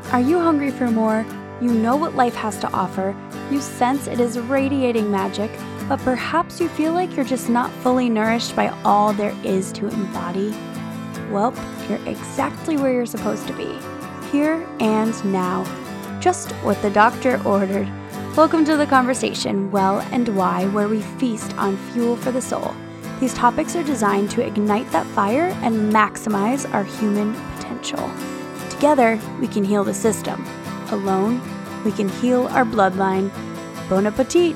Are you hungry for more? You know what life has to offer. You sense it is radiating magic, but perhaps you feel like you're just not fully nourished by all there is to embody. Well, you're exactly where you're supposed to be. Here and now. Just what the doctor ordered. Welcome to the conversation, Well and Why, where we feast on fuel for the soul. These topics are designed to ignite that fire and maximize our human potential. Together, we can heal the system. Alone, we can heal our bloodline. Bon appetit!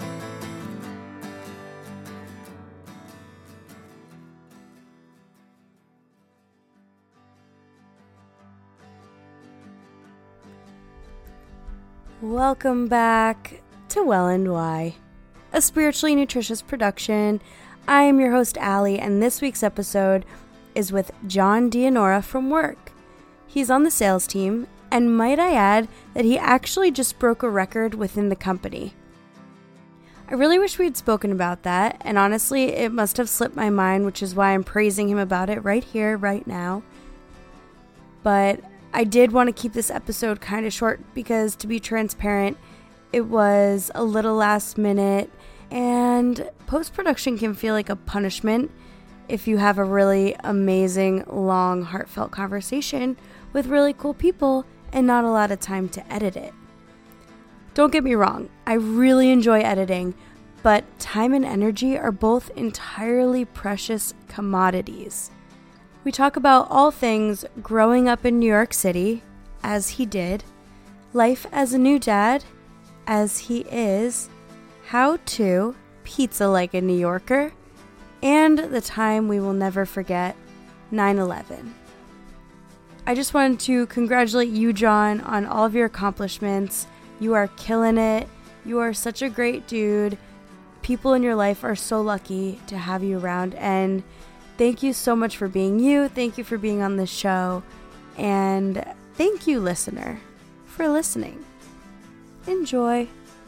Welcome back to Well and Why, a spiritually nutritious production. I am your host, Allie, and this week's episode is with John Dianora from work. He's on the sales team, and might I add that he actually just broke a record within the company. I really wish we had spoken about that, and honestly, it must have slipped my mind, which is why I'm praising him about it right here, right now. But I did want to keep this episode kind of short because, to be transparent, it was a little last minute, and post-production can feel like a punishment if you have a really amazing, long, heartfelt conversation with really cool people and not a lot of time to edit it. Don't get me wrong, I really enjoy editing, but time and energy are both entirely precious commodities. We talk about all things growing up in New York City, as he did, life as a new dad, as he is, how to pizza like a New Yorker, and the time we will never forget, 9/11. I just wanted to congratulate you, John, on all of your accomplishments. You are killing it. You are such a great dude. People in your life are so lucky to have you around, and thank you so much for being you. Thank you for being on this show. And thank you, listener, for listening. Enjoy.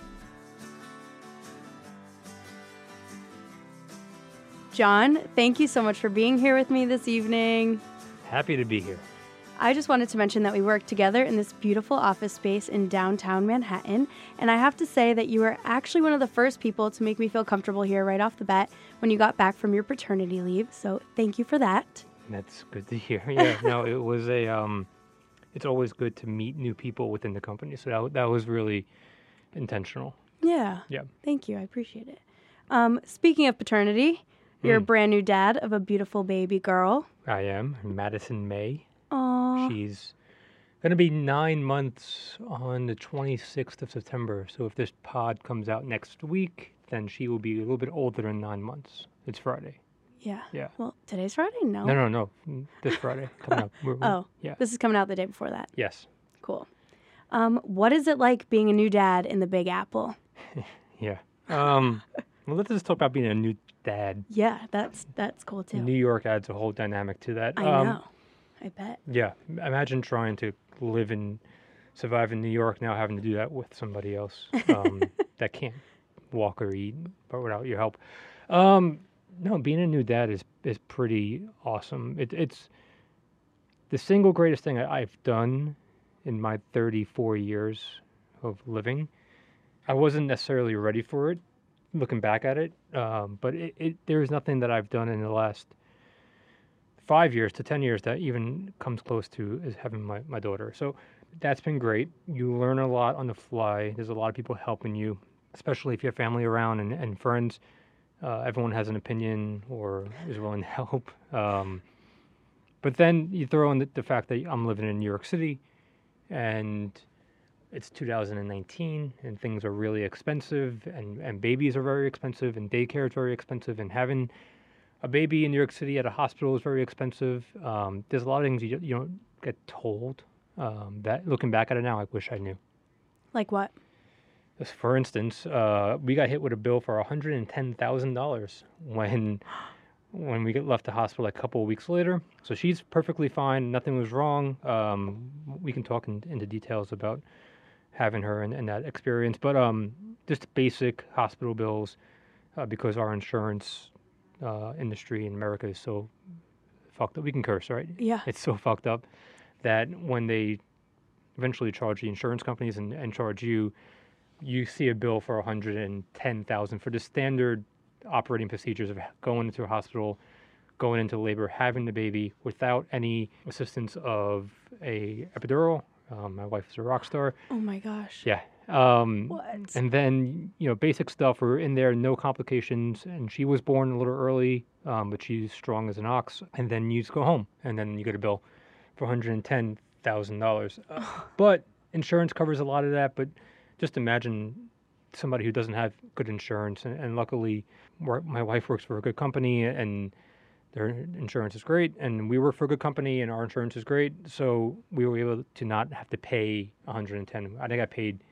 John, thank you so much for being here with me this evening. Happy to be here. I just wanted to mention that we work together in this beautiful office space in downtown Manhattan, and I have to say that you were actually one of the first people to make me feel comfortable here right off the bat when you got back from your paternity leave, so thank you for that. That's good to hear. Yeah, no, it was it's always good to meet new people within the company, so that was really intentional. Yeah. Yeah. Thank you. I appreciate it. Speaking of paternity, you're a brand new dad of a beautiful baby girl. I am. Madison May. Aww. She's going to be 9 months on the 26th of September. So if this pod comes out next week, then she will be a little bit older than 9 months. It's Friday. Yeah. Yeah. Well, today's Friday? No. No. This Friday coming up. Yeah. This is coming out the day before that. Yes. Cool. What is it like being a new dad in the Big Apple? Yeah. Well, let's just talk about being a new dad. Yeah, that's cool too. New York adds a whole dynamic to that. I know. I bet. Yeah. Imagine trying to survive in New York now, having to do that with somebody else that can't walk or eat, but without your help. No, being a new dad is pretty awesome. It's the single greatest thing I've done in my 34 years of living. I wasn't necessarily ready for it, looking back at it, but there's nothing that I've done in the last 5 years to 10 years that even comes close to is having my daughter. So that's been great. You learn a lot on the fly. There's a lot of people helping you, especially if you have family around and friends. Everyone has an opinion or is willing to help. But then you throw in the fact that I'm living in New York City and it's 2019 and things are really expensive and babies are very expensive and daycare is very expensive and having a baby in New York City at a hospital is very expensive. There's a lot of things you don't get told that looking back at it now, I wish I knew. Like what? For instance, we got hit with a bill for $110,000 when we left the hospital a couple of weeks later. So she's perfectly fine. Nothing was wrong. We can talk into details about having her and that experience. But just basic hospital bills because our insurance industry in America is so fucked up. We can curse, right? Yeah. It's so fucked up that when they eventually charge the insurance companies and charge you. You see a bill for $110,000 for the standard operating procedures of going into a hospital, going into labor, having the baby without any assistance of a epidural. My wife is a rock star. Oh my gosh. Yeah. What? And then, basic stuff. We're in there, no complications. And she was born a little early, but she's strong as an ox. And then you just go home, and then you get a bill for $110,000. But insurance covers a lot of that. But just imagine somebody who doesn't have good insurance. And luckily, my wife works for a good company, and their insurance is great, and we work for a good company, and our insurance is great. So we were able to not have to pay 110. I think I paid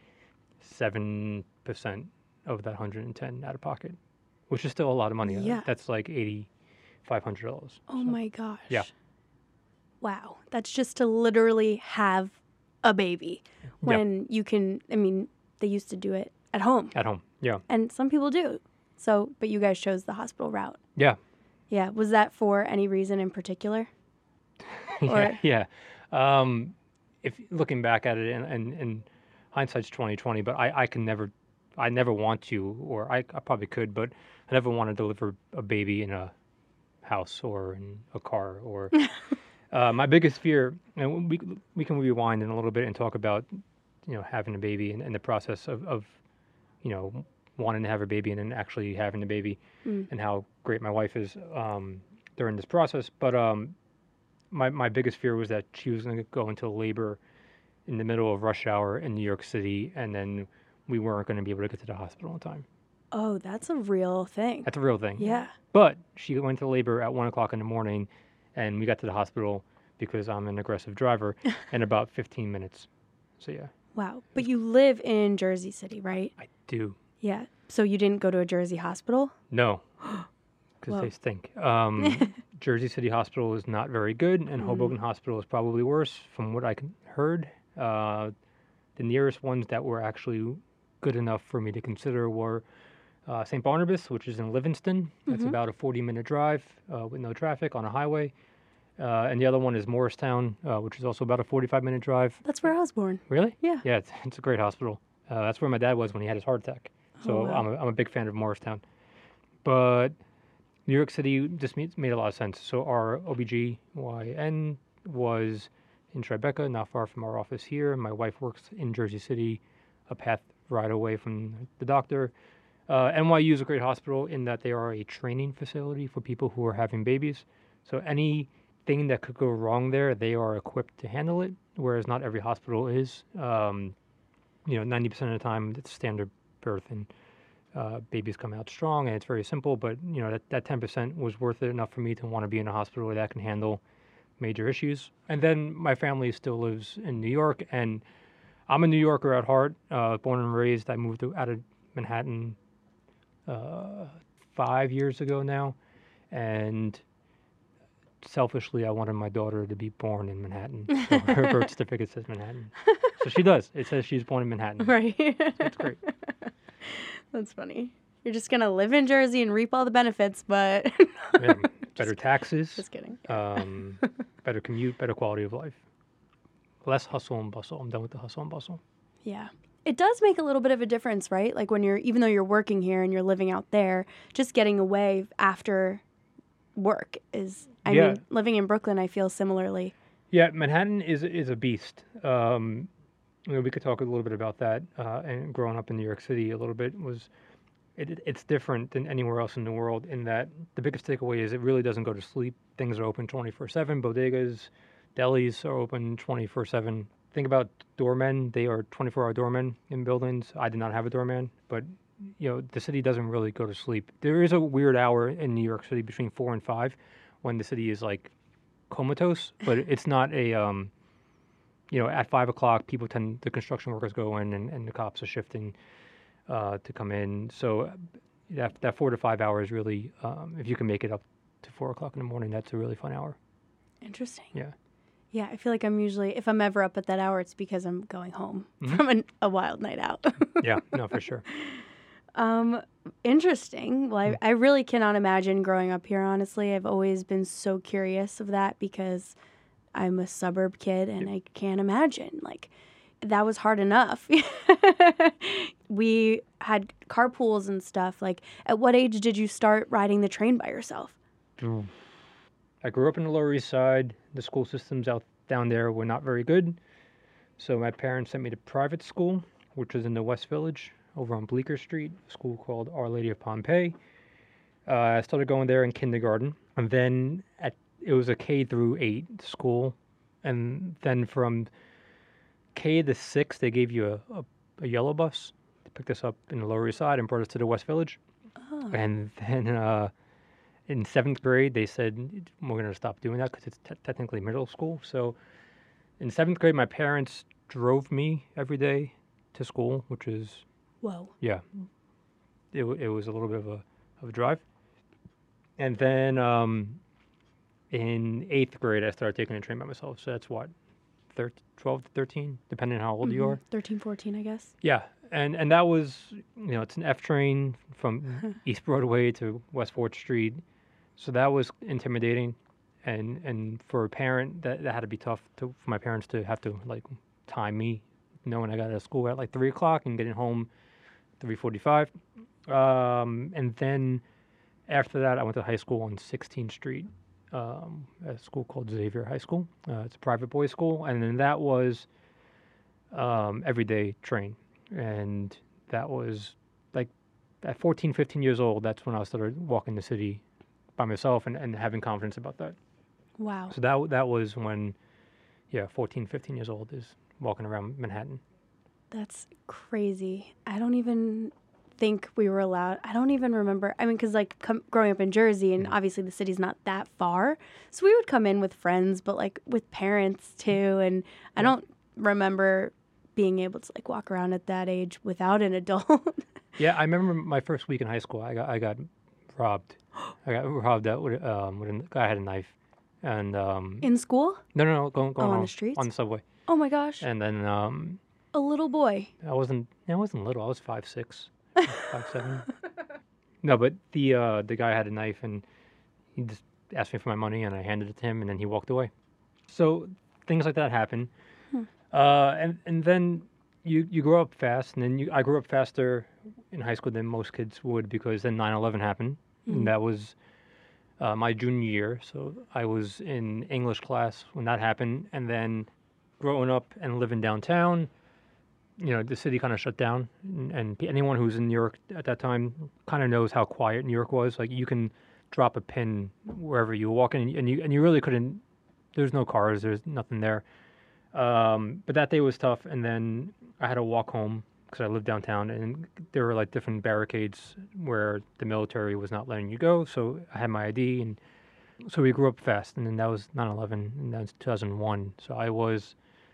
7% of that 110 out of pocket, which is still a lot of money. Yeah. That's like $8,500. Oh my gosh. Yeah. Wow. That's just to literally have a baby when you can, I mean, they used to do it at home. At home, yeah. And some people do. So, but you guys chose the hospital route. Yeah. Yeah. Was that for any reason in particular? Yeah. If looking back at it, and hindsight's 2020, but I never want to, or I probably could, but I never want to deliver a baby in a house or in a car or. My biggest fear, and we can rewind in a little bit and talk about, having a baby and the process of wanting to have a baby and then actually having the baby, and how great my wife is during this process. But my biggest fear was that she was going to go into labor in the middle of rush hour in New York City, and then we weren't going to be able to get to the hospital in time. Oh, that's a real thing. That's a real thing. Yeah. But she went to labor at 1 o'clock in the morning, and we got to the hospital because I'm an aggressive driver in about 15 minutes. So, yeah. Wow. But you live in Jersey City, right? I do. Yeah. So you didn't go to a Jersey hospital? No, because they stink. Jersey City Hospital is not very good, and Hoboken Hospital is probably worse from what I heard. The nearest ones that were actually good enough for me to consider were St. Barnabas, which is in Livingston. That's about a 40-minute drive with no traffic on a highway. And the other one is Morristown, which is also about a 45-minute drive. That's where I was born. Really? Yeah. Yeah, it's a great hospital. That's where my dad was when he had his heart attack. So wow. I'm a big fan of Morristown. But New York City just made a lot of sense. So our OBGYN was in Tribeca, not far from our office here. My wife works in Jersey City, a path right away from the doctor. NYU is a great hospital in that they are a training facility for people who are having babies. So anything that could go wrong there, they are equipped to handle it, whereas not every hospital is. 90% of the time, it's standard birth and babies come out strong, and it's very simple. But, that 10% was worth it enough for me to want to be in a hospital where that can handle major issues. And then my family still lives in New York, and I'm a New Yorker at heart, born and raised. I moved out of Manhattan 5 years ago now, and selfishly, I wanted my daughter to be born in Manhattan. So her birth certificate says Manhattan. So she does. It says she's born in Manhattan. Right. That's great. That's funny. You're just going to live in Jersey and reap all the benefits, but... Yeah, better taxes. Just kidding. Better commute, better quality of life. Less hustle and bustle. I'm done with the hustle and bustle. Yeah. It does make a little bit of a difference, right? Like when even though you're working here and you're living out there, just getting away after work is, I mean, living in Brooklyn, I feel similarly. Yeah, Manhattan is a beast. We could talk a little bit about that. And growing up in New York City a little bit it's different than anywhere else in the world in that the biggest takeaway is it really doesn't go to sleep. Things are open 24/7. Bodegas, delis are open 24/7. Think about doormen. They are 24-hour doormen in buildings. I did not have a doorman, but the city doesn't really go to sleep. There is a weird hour in New York City between 4 and 5 when the city is like comatose, but it's not a at 5 o'clock the construction workers go in and the cops are shifting to come in. So that 4 to 5 hours really, if you can make it up to 4 o'clock in the morning, that's a really fun hour. Interesting. Yeah. Yeah, I feel like I'm usually, if I'm ever up at that hour, it's because I'm going home from a wild night out. Yeah, no, for sure. Interesting. Well, I really cannot imagine growing up here, honestly. I've always been so curious of that because I'm a suburb kid, and I can't imagine. Like, that was hard enough. We had carpools and stuff. Like, at what age did you start riding the train by yourself? I grew up in the Lower East Side. The school systems out down there were not very good. So my parents sent me to private school, which was in the West Village over on Bleecker Street, a school called Our Lady of Pompeii. I started going there in kindergarten, and then it was a K through 8 school. And then from K to 6, they gave you a yellow bus to pick us up in the Lower East Side and brought us to the West Village. Oh. And then in 7th grade, they said, we're going to stop doing that because it's technically middle school. So in 7th grade, my parents drove me every day to school, which is, Whoa. yeah, it was a little bit of a drive. And then in 8th grade, I started taking a train by myself. So that's what, 12 to 13, depending on how old you are. 13, 14, I guess. Yeah, and that was, it's an F train from East Broadway to West 4th Street. So that was intimidating. And for a parent, that had to be tough for my parents to have to, like, time me, knowing I got out of school at, like, 3 o'clock and getting home 3:45. And then after that, I went to high school on 16th Street, a school called Xavier High School. It's a private boys' school. And then that was everyday train. And that was, like, at 14, 15 years old, that's when I started walking the city by myself and having confidence about that. Wow. So that was when, 14, 15 years old is walking around Manhattan. That's crazy. I don't even think we were allowed. I don't even remember. I mean, because like growing up in Jersey, and obviously the city's not that far, so we would come in with friends, but like with parents too. And I don't remember being able to like walk around at that age without an adult. Yeah, I remember my first week in high school. I got robbed. I got robbed out with a guy had a knife, and In school? no, going on the streets? on the subway. Oh my gosh. And then A little boy. I wasn't little. I was 5'6", 5'7". No, but the guy had a knife, and he just asked me for my money, and I handed it to him, and then he walked away. So things like that happen. And then you grow up fast, and then I grew up faster in high school than most kids would, because then 9/11 happened, and that was my junior year. So I was in English class when that happened, and then growing up and living downtown, the city kind of shut down, and anyone who's in New York at that time kind of knows how quiet New York was. Like, you can drop a pin wherever you walk in, and you really couldn't. There's no cars. There's nothing there. But that day was tough, and then I had to walk home because I lived downtown, and there were like different barricades where the military was not letting you go. So I had my ID, and so we grew up fast. And then that was 9/11, and that was 2001. So I was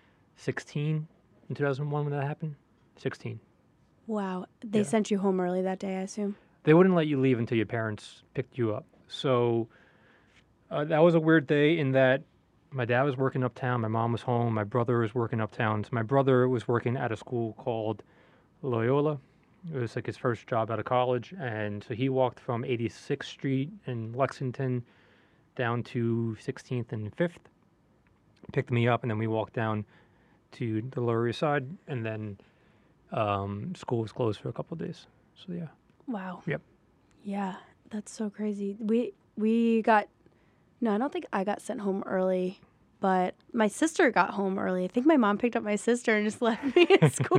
16 in 2001 when that happened. 16. Wow. They Yeah. sent you home early that day, I assume. They wouldn't let you leave until your parents picked you up. So that was a weird day in that my dad was working uptown, my mom was home, my brother was working uptown. So my brother was working at a school called Loyola. It was like his first job out of college. And so he walked from 86th Street in Lexington down to 16th and 5th, picked me up, and then we walked down to the Lower East Side, and then school was closed for a couple of days. So yeah. Wow. Yep. Yeah, that's so crazy. We got, no, I don't think I got sent home early, but my sister got home early. I think my mom picked up my sister and just left me at school.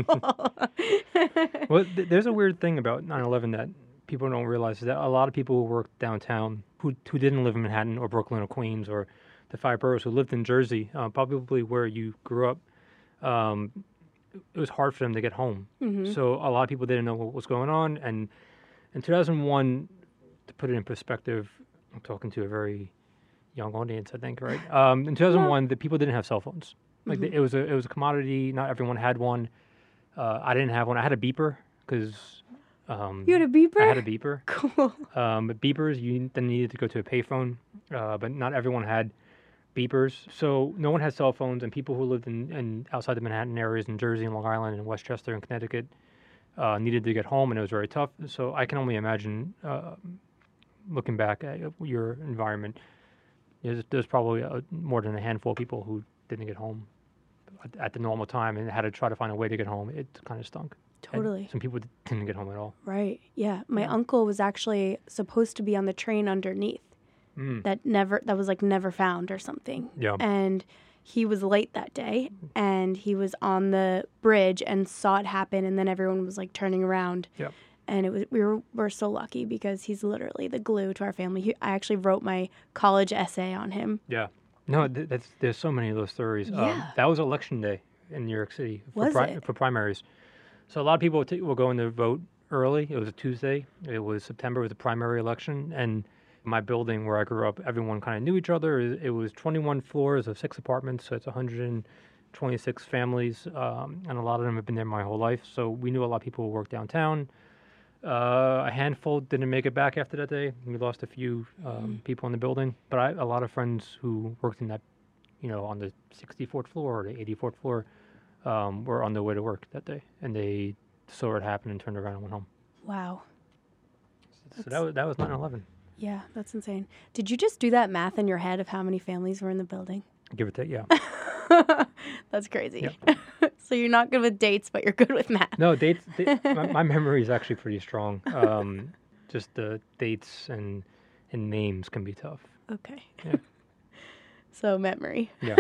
Well, there's a weird thing about 9/11 that people don't realize, is that a lot of people who work downtown who didn't live in Manhattan or Brooklyn or Queens or the five boroughs, who lived in Jersey, probably where you grew up, it was hard for them to get home. So a lot of people didn't know what was going on. And in 2001, to put it in perspective, I'm talking to a very young audience, I think, right? In 2001, the people didn't have cell phones. Like, it was a commodity. Not everyone had one. I didn't have one. I had a beeper because You had a beeper? I had a beeper. Cool. But beepers, you then needed to go to a payphone, but not everyone had beepers. So no one had cell phones, and people who lived in outside the Manhattan areas in Jersey and Long Island and Westchester and Connecticut needed to get home, and it was very tough. So I can only imagine, looking back at your environment, There's probably more than a handful of people who didn't get home at the normal time and had to try to find a way to get home. It kind of stunk. And Totally. some people didn't get home at all. Right. Yeah. My Yeah. uncle was actually supposed to be on the train underneath that was like never found or something. Yeah. And he was late that day and he was on the bridge and saw it happen, and then everyone was like turning around. Yep. And we're so lucky because he's literally the glue to our family. I actually wrote my college essay on him. Yeah. No, there's so many of those stories. Yeah. That was election day in New York City Was it? for primaries. So a lot of people were going to vote early. It was a Tuesday. It was September. It was a primary election. And my building where I grew up, everyone kind of knew each other. It was 21 floors of 6 apartments, so it's 126 families, and a lot of them have been there my whole life. So we knew a lot of people who worked downtown. A handful didn't make it back after that day. We lost a few people in the building, but a lot of friends who worked in that, on the 64th floor or the 84th floor, were on their way to work that day, and they saw it happen and turned around and went home. Wow. So that was 9/11. Yeah, that's insane. Did you just do that math in your head of how many families were in the building? Give or take, yeah. That's crazy. Yep. So you're not good with dates, but you're good with math. No, dates. My memory is actually pretty strong. Just the dates and names can be tough. Okay. Yeah. So memory. Yeah.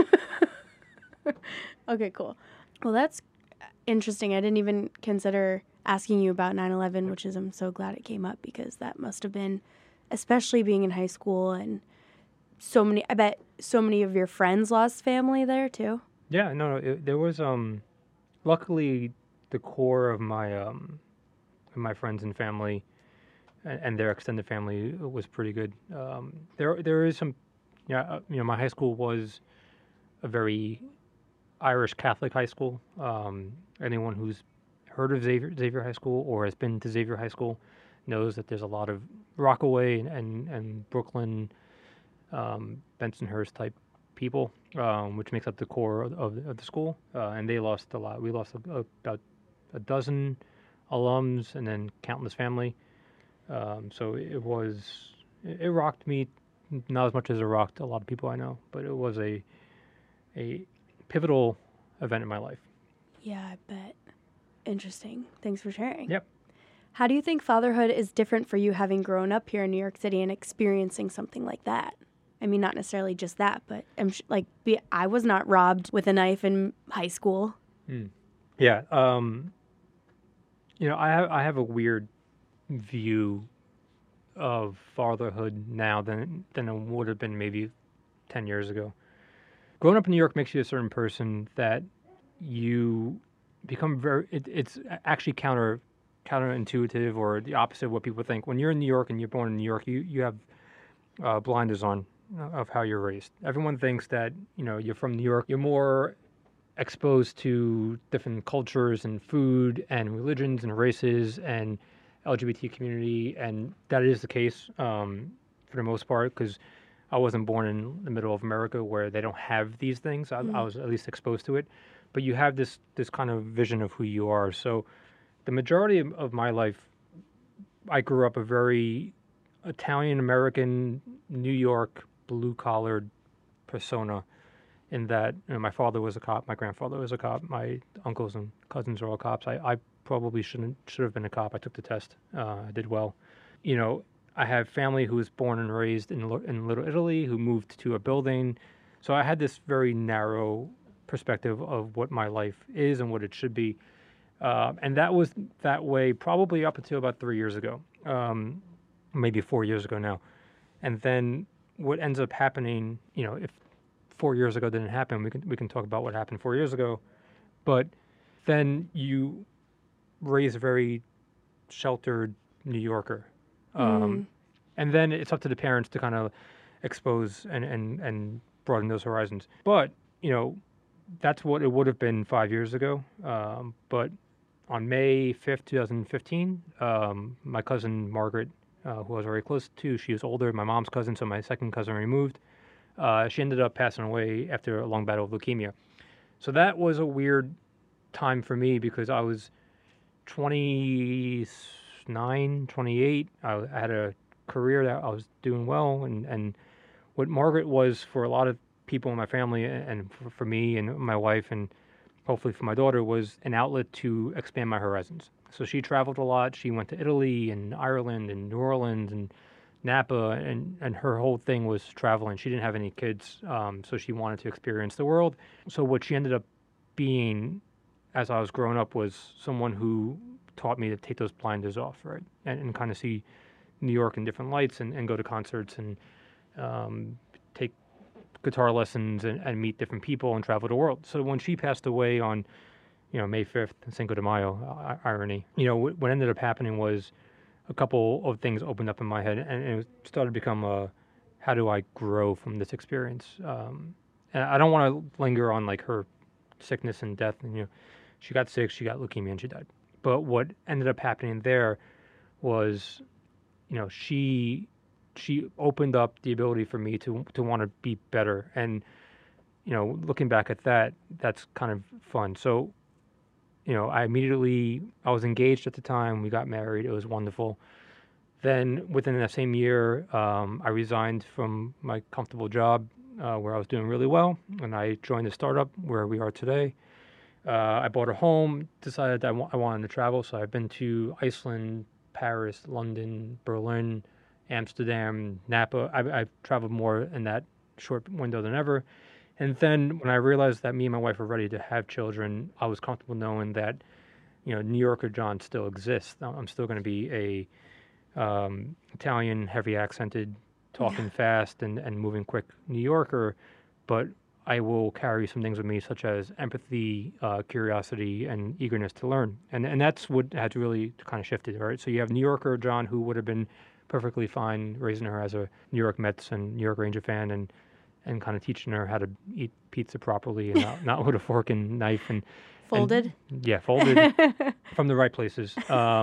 Okay, cool. Well, that's interesting. I didn't even consider asking you about 9/11, which is I'm so glad it came up because that must have been, especially being in high school and I bet so many of your friends lost family there too. Yeah. No. There was luckily the core of my friends and family and their extended family was pretty good. There is some, my high school was a very Irish Catholic high school. Anyone who's heard of Xavier High School or has been to Xavier High School knows that there's a lot of Rockaway and Brooklyn, Bensonhurst type people, which makes up the core of the school. And they lost a lot. We lost about a dozen alums and then countless family. So it rocked me, not as much as it rocked a lot of people I know, but it was a pivotal event in my life. Yeah, I bet. Interesting. Thanks for sharing. Yep. How do you think fatherhood is different for you having grown up here in New York City and experiencing something like that? I mean, not necessarily just that, but I was not robbed with a knife in high school. Yeah. I have a weird view of fatherhood now than it would have been maybe 10 years ago. Growing up in New York makes you a certain person that you become it's actually counterintuitive or the opposite of what people think. When you're in New York and you're born in New York, you have blinders on of how you're raised. Everyone thinks that, you're from New York, you're more exposed to different cultures and food and religions and races and LGBT community, and that is the case for the most part because I wasn't born in the middle of America where they don't have these things. I was at least exposed to it, but you have this kind of vision of who you are. So the majority of my life, I grew up a very Italian-American, New York, blue-collared persona in that my father was a cop, my grandfather was a cop, my uncles and cousins are all cops. I probably should have been a cop. I took the test. I did well. I have family who was born and raised in Little Italy, who moved to a building. So I had this very narrow perspective of what my life is and what it should be. And that was that way probably up until about 3 years ago, maybe 4 years ago now. And then what ends up happening, if 4 years ago didn't happen, we can talk about what happened 4 years ago. But then you raise a very sheltered New Yorker. And then it's up to the parents to kind of expose and broaden those horizons. But, that's what it would have been 5 years ago. But on May 5th, 2015, my cousin Margaret, who I was very close to, she was older, my mom's cousin, so my second cousin removed, she ended up passing away after a long battle of leukemia. So that was a weird time for me because I was 29, 28. I had a career that I was doing well and what Margaret was for a lot of people in my family and for me and my wife and hopefully for my daughter was an outlet to expand my horizons. So she traveled a lot. She went to Italy and Ireland and New Orleans and Napa, and her whole thing was traveling. She didn't have any kids, so she wanted to experience the world. So what she ended up being as I was growing up was someone who taught me to take those blinders off, right, and kind of see New York in different lights and go to concerts and take guitar lessons and meet different people and travel the world. So when she passed away on, May 5th, Cinco de Mayo, irony, what ended up happening was a couple of things opened up in my head and it started to become how do I grow from this experience? And I don't want to linger on like her sickness and death. And, she got sick, she got leukemia, and she died. But what ended up happening there was, she opened up the ability for me to want to be better. And, looking back at that, that's kind of fun. So, I was engaged at the time. We got married. It was wonderful. Then within that same year, I resigned from my comfortable job where I was doing really well. And I joined a startup where we are today. I bought a home, decided I wanted to travel. So I've been to Iceland, Paris, London, Berlin, Amsterdam, Napa. I've traveled more in that short window than ever. And then when I realized that me and my wife were ready to have children, I was comfortable knowing that, New Yorker John still exists. I'm still going to be a Italian, heavy accented, talking fast and moving quick New Yorker, but I will carry some things with me such as empathy, curiosity, and eagerness to learn. And that's what had really kind of shifted, right? So you have New Yorker John, who would have been perfectly fine raising her as a New York Mets and New York Ranger fan and kind of teaching her how to eat pizza properly and not with a fork and knife and folded. Folded from the right places.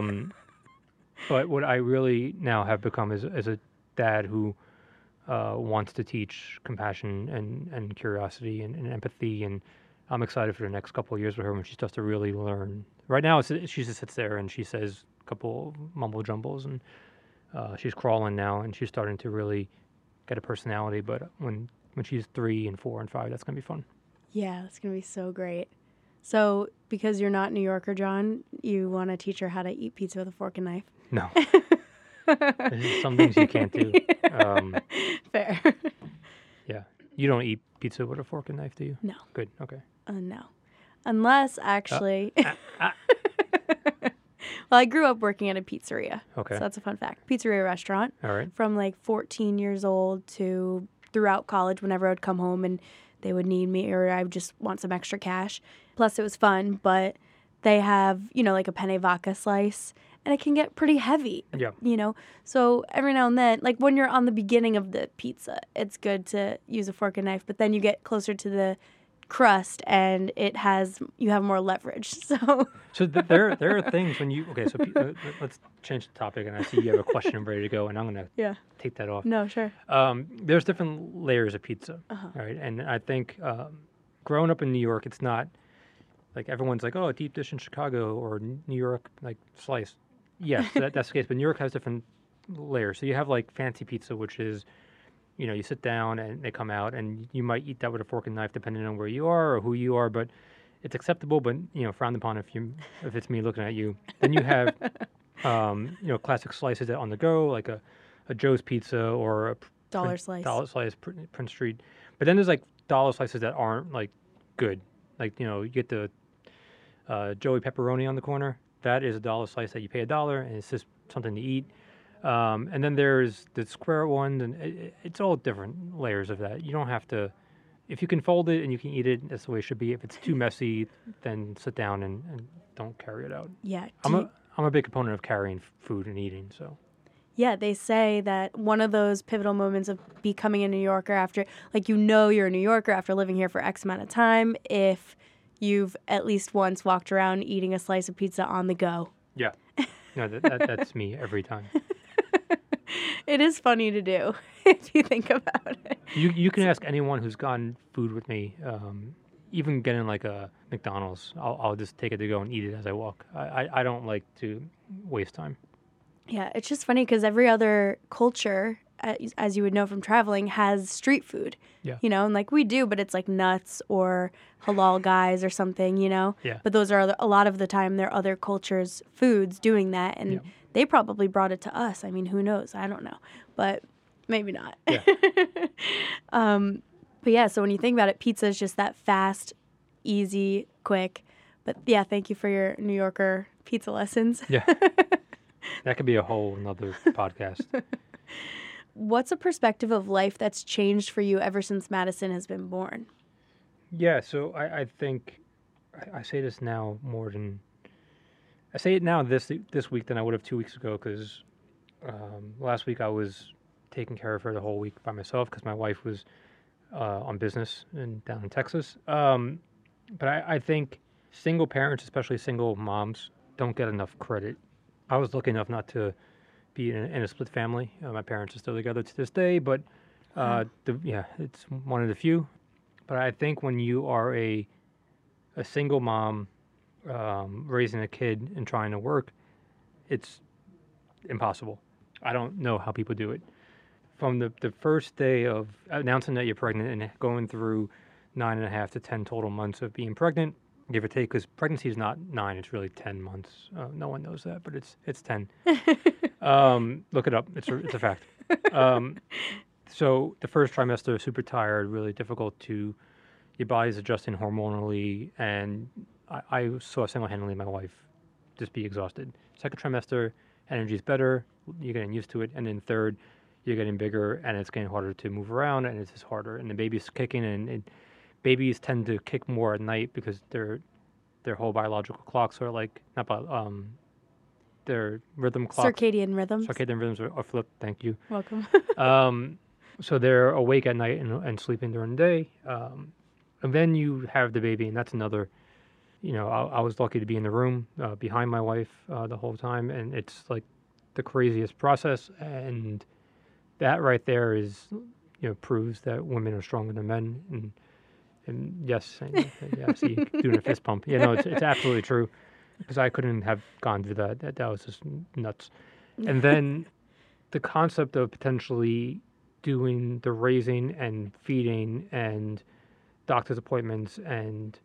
But what I really now have become is a dad who wants to teach compassion and curiosity and empathy, and I'm excited for the next couple of years with her when she starts to really learn. Right now, she just sits there and she says a couple mumble jumbles, and she's crawling now, and she's starting to really get a personality. But when she's 3 and 4 and 5, that's going to be fun. Yeah, that's going to be so great. So because you're not New Yorker, John, you want to teach her how to eat pizza with a fork and knife? No. There's some things you can't do. Fair. Yeah. You don't eat pizza with a fork and knife, do you? No. Good. Okay. No. Unless, actually... Well, I grew up working at a pizzeria. Okay. So that's a fun fact. Pizzeria restaurant. All right. From like 14 years old to throughout college, whenever I would come home and they would need me or I would just want some extra cash. Plus, it was fun, but they have, like a penne vodka slice, and it can get pretty heavy. Yeah. So every now and then, like when you're on the beginning of the pizza, it's good to use a fork and knife, but then you get closer to the crust and you have more leverage. So there are things when you so let's change the topic, and I see you have a question ready to go, and I'm gonna take that off. No, sure. There's different layers of pizza, right? And I think growing up in New York, it's not like everyone's like, oh, a deep dish in Chicago or New York like slice. Yes, that's the case, but New York has different layers. So you have like fancy pizza, which is you sit down and they come out, and you might eat that with a fork and knife depending on where you are or who you are, but it's acceptable, but frowned upon if it's me looking at you. Then you have classic slices on the go, like a Joe's Pizza or a dollar slice, Prince Street. But then there's like dollar slices that aren't like good. Like you get the Joey pepperoni on the corner. That is a dollar slice that you pay $1, and it's just something to eat. And then there's the square one, and it's all different layers of that. You don't have to, if you can fold it and you can eat it, that's the way it should be. If it's too messy, then sit down and don't carry it out. Yeah. I'm a big component of carrying food and eating, so. Yeah, they say that one of those pivotal moments of becoming a New Yorker after, like, you're a New Yorker after living here for X amount of time, if you've at least once walked around eating a slice of pizza on the go. Yeah. No, that's me every time. It is funny to do if you think about it. You can ask anyone who's gotten food with me, even getting like a McDonald's. I'll just take it to go and eat it as I walk. I don't like to waste time. Yeah, it's just funny because every other culture as you would know from traveling, has street food. Yeah. You know, and like we do, but it's like nuts or halal guys or something, you know? Yeah. But those are a lot of the time, they're other cultures' foods doing that. And they probably brought it to us. I mean, who knows? I don't know. But maybe not. Yeah. But yeah, so when you think about it, pizza is just that fast, easy, quick. But yeah, thank you for your New Yorker pizza lessons. Yeah. That could be a whole another podcast. What's a perspective of life that's changed for you ever since Madison has been born? Yeah, so I think I say this now more than I say it now this week than I would have 2 weeks ago because last week I was taking care of her the whole week by myself because my wife was on business down in Texas. But I think single parents, especially single moms, don't get enough credit. I was lucky enough not to be in a split family. My parents are still together to this day, but it's one of the few. But I think when you are a single mom raising a kid and trying to work, it's impossible. I don't know how people do it. From the first day of announcing that you're pregnant and going through 9.5 to 10 total months of being pregnant, give or take, because pregnancy is not 9, it's really 10 months. No one knows that, but it's 10. Look it up. It's a fact. So the first trimester, super tired, really difficult your body's adjusting hormonally, and I saw single-handedly my wife just be exhausted. Second trimester, energy's better, you're getting used to it, and then third, you're getting bigger, and it's getting harder to move around, and it's just harder, and the baby's kicking, and babies tend to kick more at night because their whole biological clocks are like their rhythm clocks. Circadian rhythms. Circadian rhythms are flipped. Thank you. Welcome. So they're awake at night and sleeping during the day. And then you have the baby, and that's another. I was lucky to be in the room behind my wife the whole time, and it's like the craziest process. And that right there is, proves that women are stronger than men. And yes, yeah, see, doing a fist pump. It's absolutely true, because I couldn't have gone through that. That was just nuts. And then the concept of potentially doing the raising and feeding and doctor's appointments and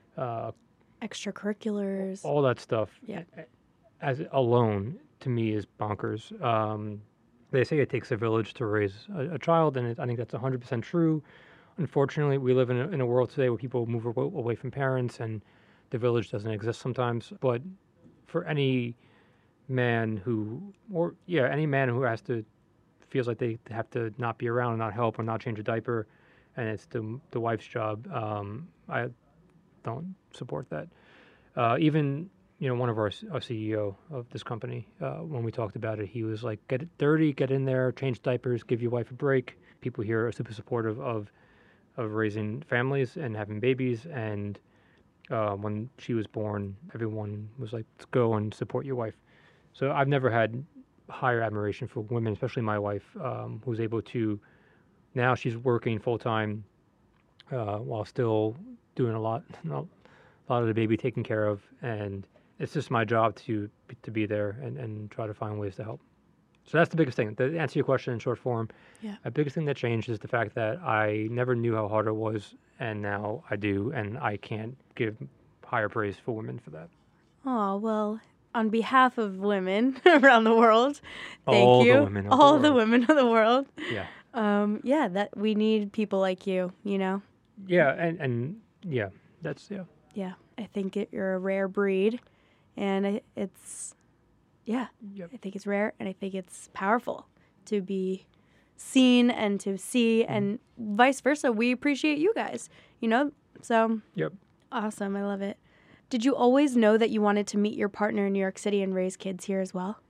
extracurriculars, all that stuff, as alone to me is bonkers. They say it takes a village to raise a child, and I think that's 100% true. Unfortunately, we live in a world today where people move away from parents, and the village doesn't exist sometimes. But for any man any man who feels like they have to not be around and not help or not change a diaper, and it's the wife's job, I don't support that. Even one of our CEO of this company, when we talked about it, he was like, "Get it dirty, get in there, change diapers, give your wife a break." People here are super supportive of raising families and having babies, and when she was born, everyone was like, "Let's go and support your wife." So I've never had higher admiration for women, especially my wife, who's able to. Now she's working full time while still doing a lot of the baby taken care of, and it's just my job to be there and try to find ways to help. So that's the biggest thing. To answer your question in short form, the biggest thing that changed is the fact that I never knew how hard it was, and now I do, and I can't give higher praise for women for that. Oh, well, on behalf of women around the world, thank all you. The women of all the the women of the world. Yeah. That we need people like you, Yeah, and yeah, that's, yeah. Yeah, I think you're a rare breed, and it's... Yeah, I think it's rare, and I think it's powerful to be seen and to see, and vice versa. We appreciate you guys, so awesome. I love it. Did you always know that you wanted to meet your partner in New York City and raise kids here as well?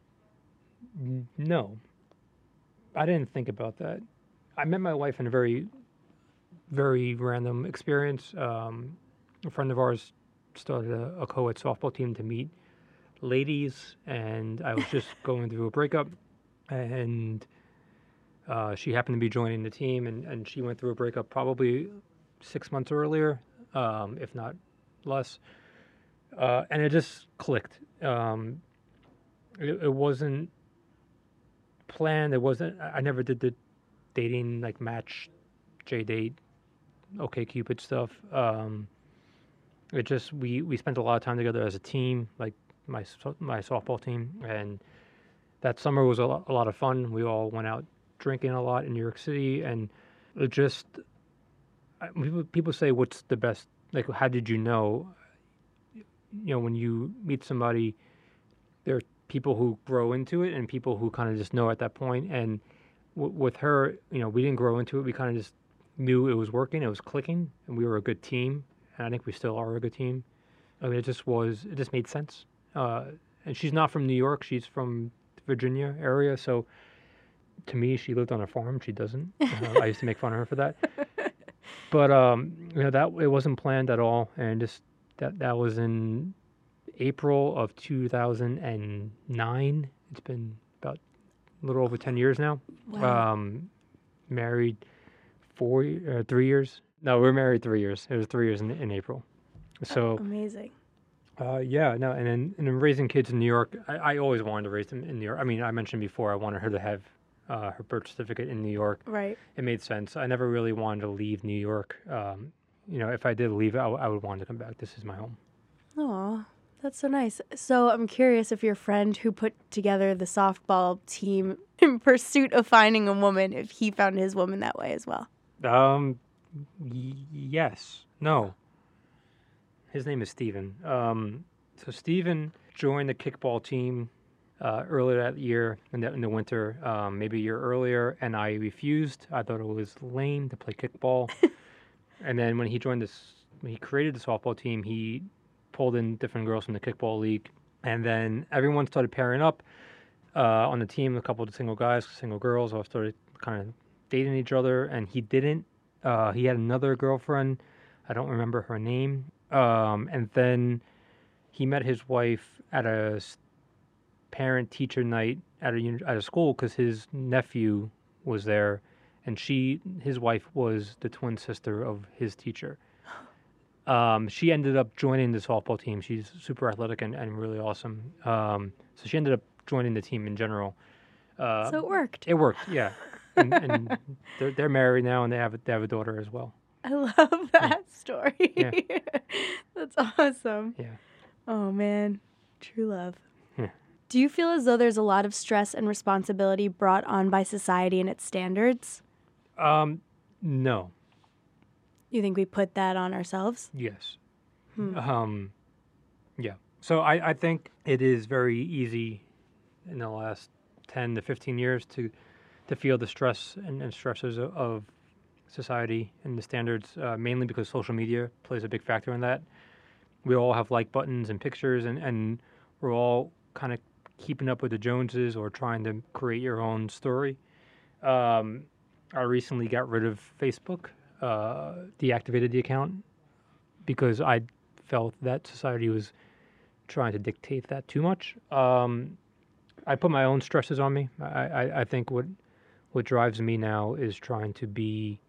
No, I didn't think about that. I met my wife in a very, very random experience. A friend of ours started a co-ed softball team to meet ladies, and I was just going through a breakup, and she happened to be joining the team, and she went through a breakup probably 6 months earlier, if not less, and it just clicked. It wasn't planned. It wasn't. I never did the dating like Match, JDate, OkCupid stuff. It just we spent a lot of time together as a team, like my softball team, and that summer was a lot of fun. We all went out drinking a lot in New York City, and it just people say, "What's the best?" Like, how did you know? You know, when you meet somebody, there are people who grow into it and people who kind of just know at that point. And with her, you know, we didn't grow into it. We kind of just knew it was working, it was clicking, and we were a good team. And I think we still are a good team. I mean, it just made sense. And she's not from New York. She's from Virginia area. So to me, she lived on a farm. She doesn't. I used to make fun of her for that. But you know, that it wasn't planned at all, and just that was in April of 2009. It's been about a little over 10 years now. Wow. Married 3 years. No, we're married 3 years. It was 3 years in April. So Amazing. yeah, no, and then raising kids in New York, I always wanted to raise them in New York. I mean, I mentioned before I wanted her to have her birth certificate in New York. Right. It made sense. I never really wanted to leave New York. You know, if I did leave, I would want to come back. This is my home. Aw, that's so nice. So I'm curious if your friend who put together the softball team in pursuit of finding a woman, if he found his woman that way as well. Yes. No. His name is Steven. So Steven joined the kickball team earlier that year in the winter, maybe a year earlier, and I refused. I thought it was lame to play kickball. And then when he created the softball team, he pulled in different girls from the kickball league, and then everyone started pairing up on the team. A couple of single guys, single girls, all started kind of dating each other, and he didn't. He had another girlfriend. I don't remember her name. And then he met his wife at a parent-teacher night at a school because his nephew was there, and his wife was the twin sister of his teacher. She ended up joining the softball team. She's super athletic and really awesome. So she ended up joining the team in general. So it worked. It worked, yeah. And they're married now, and they have a daughter as well. I love that story. Yeah. That's awesome. Yeah. Oh, man. True love. Yeah. Do you feel as though there's a lot of stress and responsibility brought on by society and its standards? No. You think we put that on ourselves? Yes. Yeah. So I think it is very easy in the last 10 to 15 years to feel the stress and stressors of society and the standards, mainly because social media plays a big factor in that. We all have like buttons and pictures, and we're all kind of keeping up with the Joneses or trying to create your own story. I recently got rid of Facebook, deactivated the account because I felt that society was trying to dictate that too much. I put my own stresses on me. I think what drives me now is trying to be,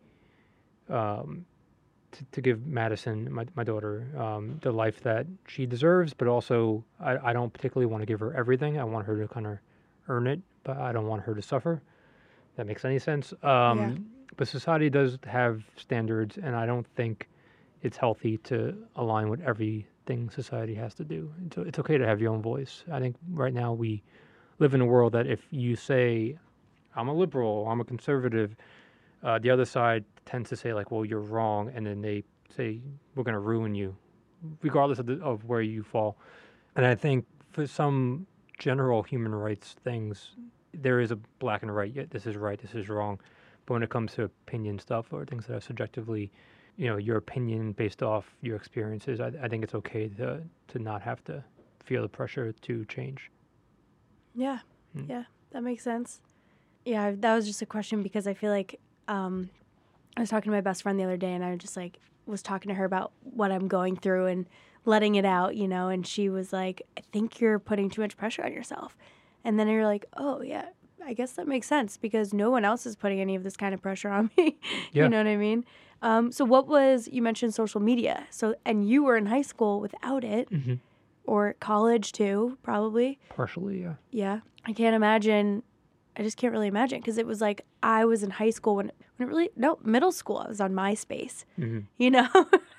to give Madison, my daughter, the life that she deserves, but also I don't particularly want to give her everything. I want her to kind of earn it, but I don't want her to suffer. If that makes any sense. Yeah. But society does have standards, and I don't think it's healthy to align with everything society has to do. It's okay to have your own voice. I think right now we live in a world that if you say, I'm a liberal, I'm a conservative, the other side tends to say like, well, you're wrong, and then they say, we're going to ruin you, regardless of where you fall. And I think for some general human rights things, there is a black and white, this is right, this is wrong. But when it comes to opinion stuff or things that are subjectively, your opinion based off your experiences, I think it's okay to not have to feel the pressure to change. Yeah. Yeah, that makes sense. Yeah, that was just a question because I feel like I was talking to my best friend the other day, and I was talking to her about what I'm going through and letting it out, and she was like, I think you're putting too much pressure on yourself. And then you're like, oh, yeah, I guess that makes sense because no one else is putting any of this kind of pressure on me. Yeah. You know what I mean? So you mentioned social media. And you were in high school without it, or college too, probably. Partially, yeah. Yeah. I can't imagine I just can't really imagine, because it was like I was in high school middle school. I was on MySpace, you know,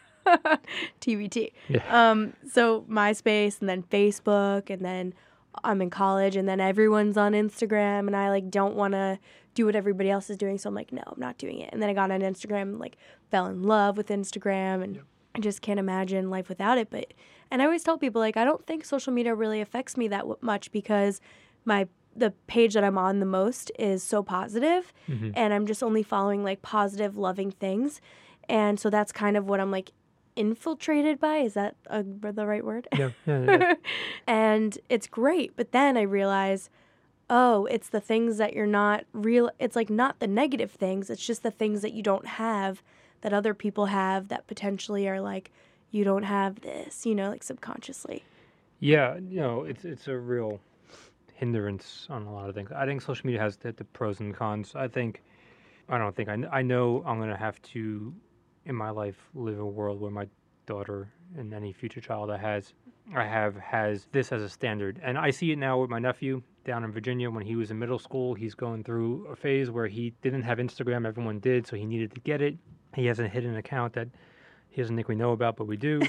TBT. Yeah. So MySpace, and then Facebook, and then I'm in college, and then everyone's on Instagram, and I like don't want to do what everybody else is doing. So I'm like, no, I'm not doing it. And then I got on Instagram and like fell in love with Instagram, and I just can't imagine life without it. And I always tell people, like, I don't think social media really affects me that much, because the page that I'm on the most is so positive, and I'm just only following like positive, loving things. And so that's kind of what I'm like infiltrated by. Is that the right word? Yeah. And it's great. But then I realize, oh, it's the things that you're not real. It's like not the negative things. It's just the things that you don't have that other people have, that potentially are like, you don't have this, like subconsciously. Yeah, it's a real hindrance on a lot of things. I think social media has the pros and cons. I know I'm going to have to, in my life, live in a world where my daughter and any future child has this as a standard. And I see it now with my nephew down in Virginia. When he was in middle school, he's going through a phase where he didn't have Instagram. Everyone did, so he needed to get it. He has a hidden account that he doesn't think we know about, but we do.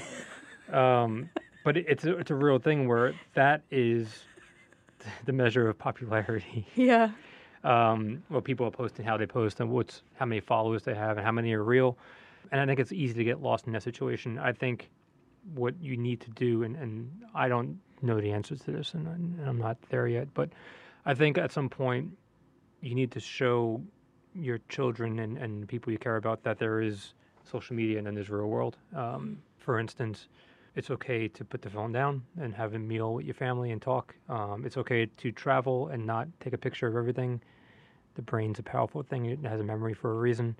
But it's a real thing where that is the measure of popularity. Yeah. What people are posting, how they post, and how many followers they have, and how many are real. And I think it's easy to get lost in that situation. I think what you need to do, and I don't know the answers to this, and I'm not there yet, but I think at some point you need to show your children and people you care about that there is social media and then there's real world. For instance, it's okay to put the phone down and have a meal with your family and talk. It's okay to travel and not take a picture of everything. The brain's a powerful thing. It has a memory for a reason.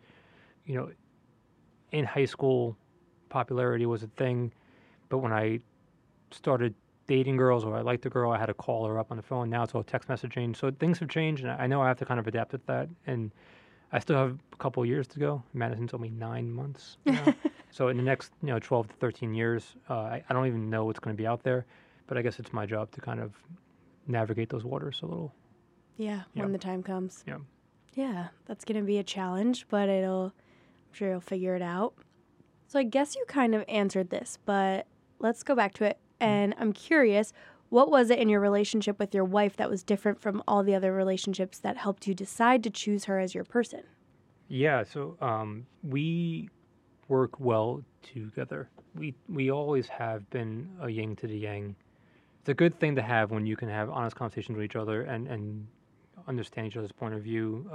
In high school, popularity was a thing, but when I started dating girls, or I liked a girl, I had to call her up on the phone. Now it's all text messaging. So things have changed, and I know I have to kind of adapt with that. And I still have a couple of years to go. Madison's only 9 months now. So in the next 12 to 13 years, I don't even know what's going to be out there. But I guess it's my job to kind of navigate those waters a little. Yeah, when the time comes. Yeah. Yeah, that's going to be a challenge, but I'm sure you'll figure it out. So I guess you kind of answered this, but let's go back to it. And I'm curious, what was it in your relationship with your wife that was different from all the other relationships that helped you decide to choose her as your person? Yeah, so we work well together. We always have been a yin to the yang. It's a good thing to have when you can have honest conversations with each other and understand each other's point of view.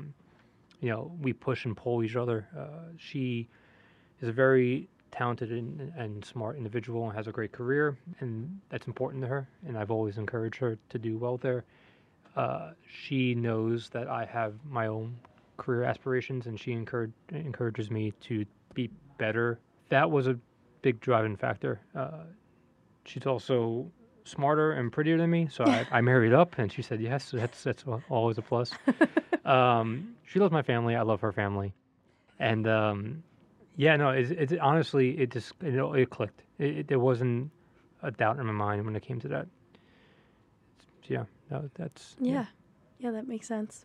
We push and pull each other. She is a very talented and smart individual and has a great career, and that's important to her, and I've always encouraged her to do well there. She knows that I have my own career aspirations, and she encourages me to be better. That was a big driving factor. She's also smarter and prettier than me, so I married up, and she said yes. So that's always a plus. She loves my family. I love her family, and yeah, no, it's honestly, it clicked. There wasn't a doubt in my mind when it came to that. Yeah, no, that's yeah, that makes sense.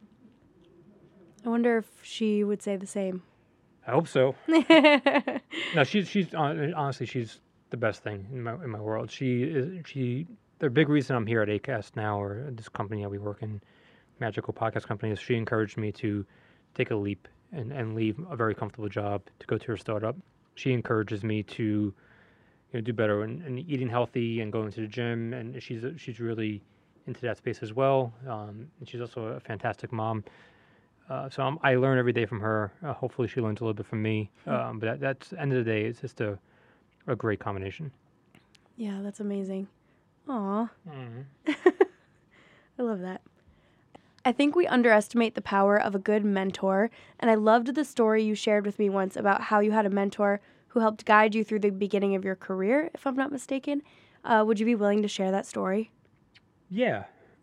I wonder if she would say the same. I hope so. No, she's honestly, she's the best thing in my world. The big reason I'm here at Acast now, or this company that we work in, Magical Podcast Company, is she encouraged me to take a leap and leave a very comfortable job to go to her startup. She encourages me to do better and eating healthy and going to the gym, and she's really into that space as well. And she's also a fantastic mom. So I learn every day from her. Hopefully she learns a little bit from me. But that's the end of the day, it's just a great combination. Yeah, that's amazing. Aw. I love that. I think we underestimate the power of a good mentor, and I loved the story you shared with me once about how you had a mentor who helped guide you through the beginning of your career, if I'm not mistaken. Would you be willing to share that story? Yeah.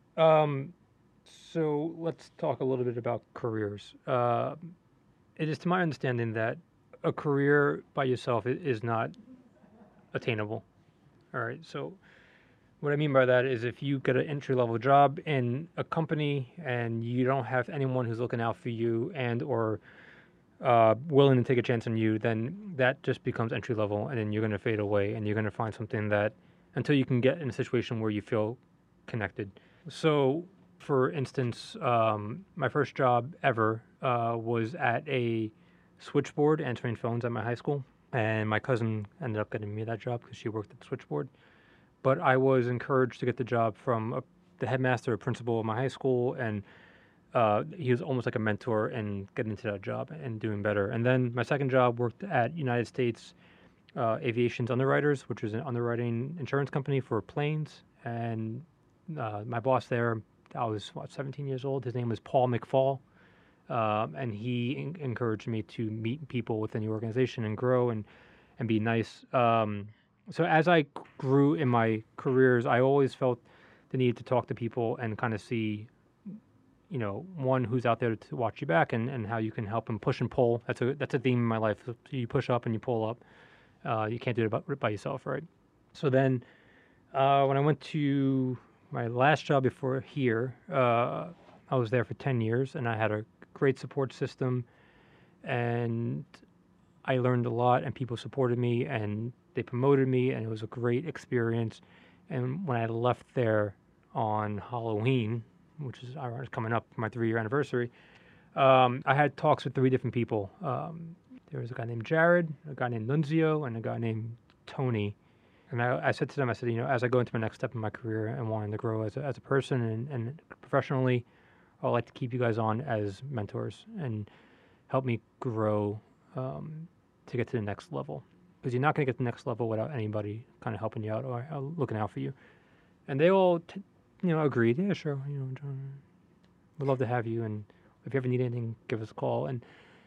So let's talk a little bit about careers. It is to my understanding that a career by yourself is not attainable. All right. So What I mean by that is if you get an entry level job in a company and you don't have anyone who's looking out for you and or willing to take a chance on you, then that just becomes entry level, and then you're going to fade away, and you're going to find something that until you can get in a situation where you feel connected. So, for instance, my first job ever was at a switchboard answering phones at my high school, and my cousin ended up getting me that job because she worked at the switchboard. But I was encouraged to get the job from the headmaster or principal of my high school, and he was almost like a mentor in getting into that job and doing better. And then my second job worked at United States Aviation's Underwriters, which is an underwriting insurance company for planes. And my boss there, I was 17 years old. His name was Paul McFall, and he encouraged me to meet people within the organization and grow and be nice. So as I grew in my careers, I always felt the need to talk to people and kind of see, one who's out there to watch you back and how you can help and push and pull. That's a theme in my life. So you push up and you pull up. You can't do it by yourself, right? So then when I went to my last job before here, I was there for 10 years and I had a great support system and I learned a lot and people supported me and they promoted me and it was a great experience. And when I left there on Halloween, which is coming up, my 3-year anniversary, I had talks with 3 different people. There was a guy named Jared, a guy named Nunzio, and a guy named Tony. And I said to them, I said, as I go into my next step in my career and wanting to grow as a person and professionally, I'd like to keep you guys on as mentors and help me grow to get to the next level. Because you're not going to get to the next level without anybody kind of helping you out or looking out for you. And they all, agreed. Yeah, sure. John, we'd love to have you. And if you ever need anything, give us a call. And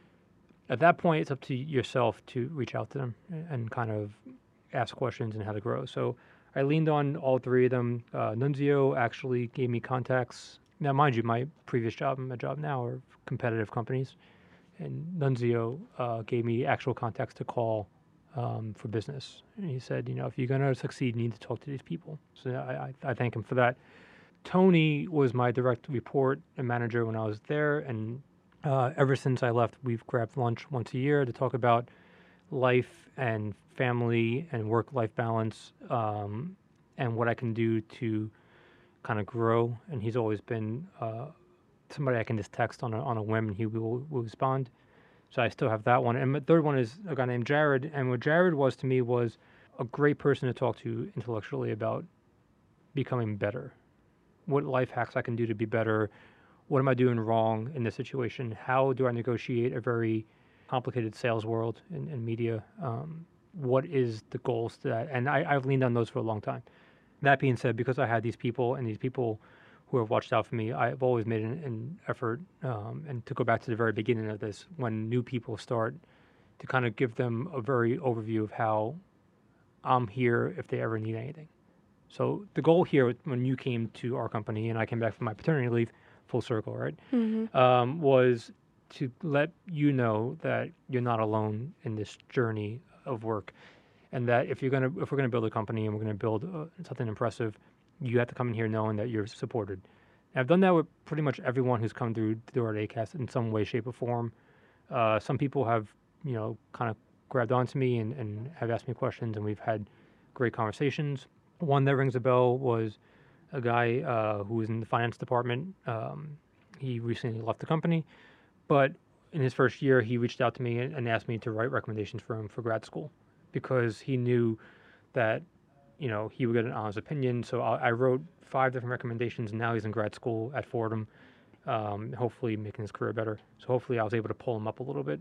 at that point, it's up to yourself to reach out to them and kind of ask questions and how to grow. So I leaned on all 3 of them. Nunzio actually gave me contacts. Now, mind you, my previous job and my job now are competitive companies. And Nunzio gave me actual contacts to call for business. And he said, if you're going to succeed, you need to talk to these people. So I thank him for that. Tony was my direct report and manager when I was there. And ever since I left, we've grabbed lunch once a year to talk about life and family and work-life balance and what I can do to kind of grow. And he's always been somebody I can just text on a whim and he will respond. So I still have that one. And the third one is a guy named Jared. And what Jared was to me was a great person to talk to intellectually about becoming better. What life hacks I can do to be better. What am I doing wrong in this situation? How do I negotiate a very complicated sales world in media? What is the goals to that? And I've leaned on those for a long time. That being said, because I had these people and these people who have watched out for me, I've always made an effort, and to go back to the very beginning of this, when new people start, to kind of give them a very overview of how I'm here if they ever need anything. So the goal here, when you came to our company and I came back from my paternity leave, full circle, right, was to let you know that you're not alone in this journey of work, and that if we're gonna build a company and we're gonna build something impressive, you have to come in here knowing that you're supported. And I've done that with pretty much everyone who's come through the door at ACAST in some way, shape, or form. Some people have, kind of grabbed onto me and have asked me questions, and we've had great conversations. One that rings a bell was a guy who was in the finance department. He recently left the company, but in his first year, he reached out to me and asked me to write recommendations for him for grad school because he knew that he would get an honest opinion. So I wrote 5 different recommendations, and now he's in grad school at Fordham, hopefully making his career better. So hopefully I was able to pull him up a little bit.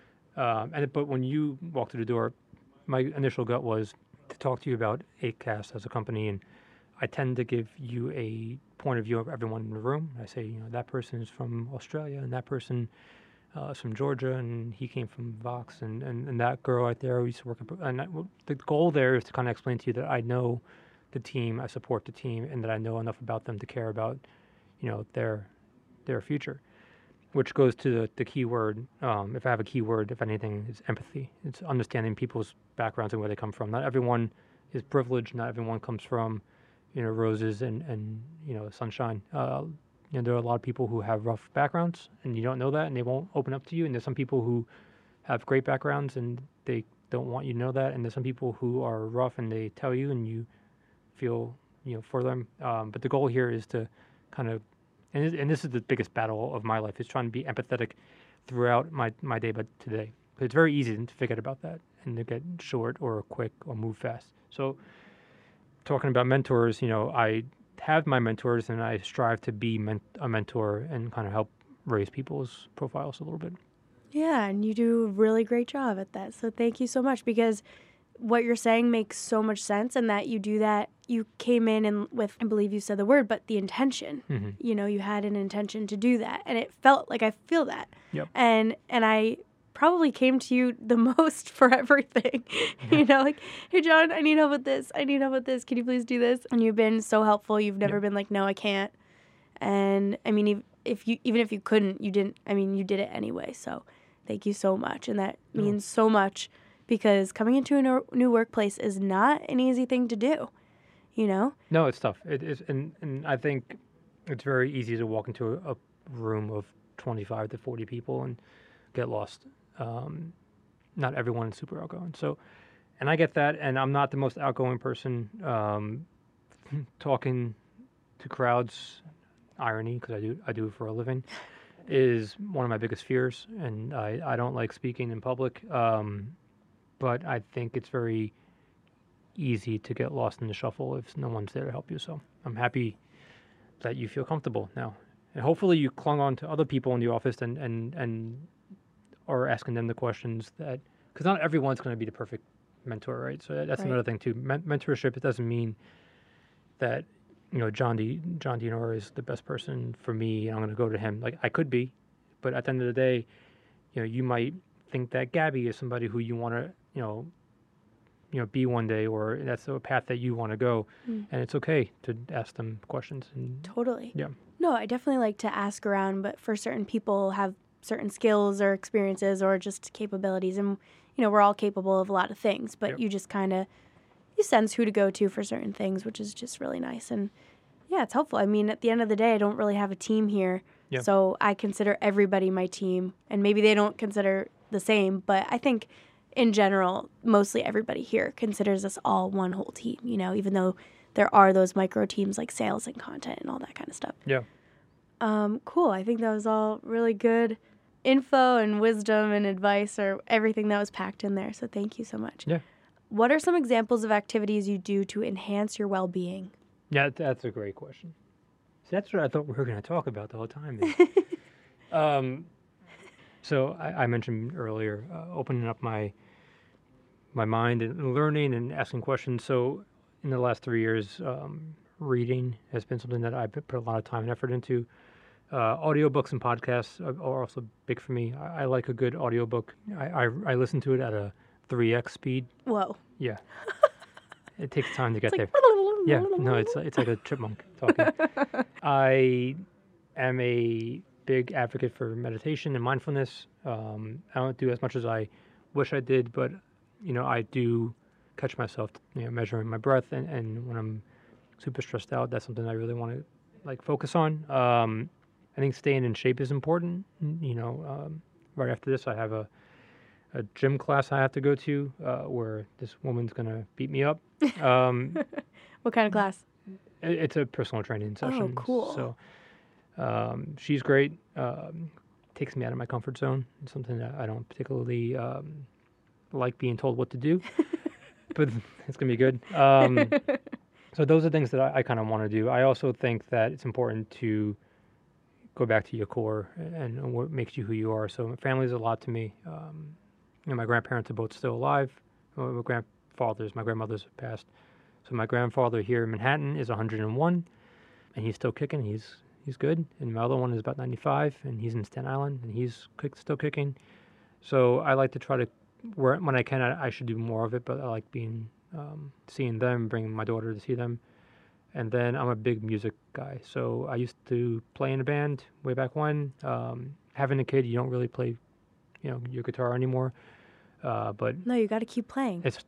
But when you walked through the door, my initial gut was to talk to you about ACAST as a company, and I tend to give you a point of view of everyone in the room. I say, that person is from Australia, and that person is from Georgia, and he came from Vox, and that girl right there used to work. The goal there is to kind of explain to you that I know the team, I support the team, and that I know enough about them to care about, their future. Which goes to the key word. If I have a key word, if anything, is empathy. It's understanding people's backgrounds and where they come from. Not everyone is privileged. Not everyone comes from roses and sunshine. There are a lot of people who have rough backgrounds, and you don't know that, and they won't open up to you. And there's some people who have great backgrounds, and they don't want you to know that. And there's some people who are rough, and they tell you, and you feel for them. But the goal here is to kind of, and this is the biggest battle of my life, is trying to be empathetic throughout my day, but today. But it's very easy to forget about that and to get short or quick or move fast. So talking about mentors, I have my mentors, and I strive to be a mentor and kind of help raise people's profiles a little bit. Yeah, and you do a really great job at that. So thank you so much, because what you're saying makes so much sense, and that you do that. You came in and with, I believe you said the word, but the intention. Mm-hmm. You had an intention to do that, and it felt like I feel that. Yep. And I probably came to you the most for everything. Like, hey, John, I need help with this. I need help with this. Can you please do this? And you've been so helpful. You've never been like, no, I can't. And I mean, even if you couldn't, you didn't. I mean, you did it anyway. So thank you so much. And that means so much, because coming into a new workplace is not an easy thing to do, No, it's tough. It is, and I think it's very easy to walk into a room of 25 to 40 people and get lost. Not everyone is super outgoing. So, and I get that, and I'm not the most outgoing person. Talking to crowds, irony, because I do it for a living, is one of my biggest fears, and I don't like speaking in public. But I think it's very easy to get lost in the shuffle if no one's there to help you. So I'm happy that you feel comfortable now, and hopefully you clung on to other people in the office and or asking them the questions that, because not everyone's going to be the perfect mentor, right? So that's another thing too. Mentorship, it doesn't mean that John Dianora is the best person for me, and I'm going to go to him. Like, I could be, but at the end of the day, you might think that Gabby is somebody who you want to be one day, or that's a path that you want to go, and it's okay to ask them questions. And totally. Yeah. No, I definitely like to ask around, but for certain people have certain skills or experiences or just capabilities, and we're all capable of a lot of things, but you just kind of you sense who to go to for certain things, which is just really nice. And yeah, it's helpful. I mean, at the end of the day, I don't really have a team here, so I consider everybody my team, and maybe they don't consider the same, but I think in general, mostly everybody here considers us all one whole team, even though there are those micro teams like sales and content and all that kind of stuff. Yeah. Cool. I think that was all really good info and wisdom and advice, or everything that was packed in there. So thank you so much. Yeah. What are some examples of activities you do to enhance your well-being? Yeah, that's a great question. So that's what I thought we were going to talk about the whole time. So I mentioned earlier, opening up my mind and learning and asking questions. So in the last 3 years, reading has been something that I've put a lot of time and effort into. Audiobooks and podcasts are also big for me. I like a good audiobook. I listen to it at a 3x speed. Whoa. Yeah. It takes time to get there. Like, yeah. No, it's like a chipmunk talking. I am a big advocate for meditation and mindfulness. I don't do as much as I wish I did, but I do catch myself measuring my breath, and when I'm super stressed out, that's something I really want to focus on. I think staying in shape is important. Right after this, I have a gym class I have to go to where this woman's gonna beat me up. What kind of class? It's a personal training session. Oh, cool. So she's great. Takes me out of my comfort zone. It's something that I don't particularly like being told what to do, but it's going to be good. So those are things that I kind of want to do. I also think that it's important to go back to your core and what makes you who you are. So family is a lot to me. My grandparents are both still alive. My grandmothers have passed. So my grandfather here in Manhattan is 101, and he's still kicking. He's good. And my other one is about 95, and he's in Staten Island, and he's still kicking. So I like to try to, when I can, I should do more of it, but I like seeing them, bringing my daughter to see them. And then I'm a big music guy. So I used to play in a band way back when. Having a kid, you don't really play, your guitar anymore. But no, you got to keep playing. It's tough.